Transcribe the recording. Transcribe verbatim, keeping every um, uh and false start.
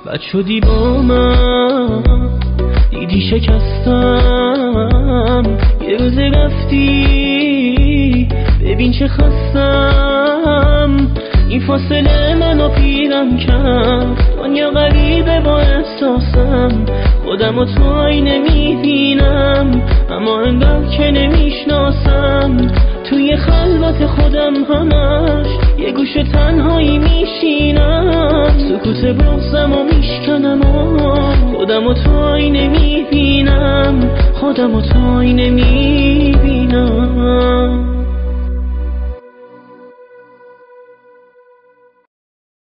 بد شدی با من، دیدی شکستم، یه روز رفتی ببین چه خستم. این فاصله منو پیرم کرد، دنیا غریبه با احساسم. خودم و تو آینه میبینم، اما انگار که نمیشناسم. توی خلوت خودم همش یه گوش تنهایی میشینم. سکوت بغضم و میشکنم، خودم و تو آینه میبینم، خودم و تو آینه میبینم.